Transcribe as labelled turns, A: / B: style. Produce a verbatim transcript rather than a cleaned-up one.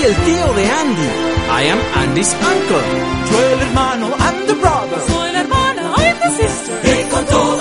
A: el tío de Andy. I am Andy's uncle.
B: Yo el hermano, I'm the brother.
C: Soy la hermana, I'm the sister.
B: Y con todo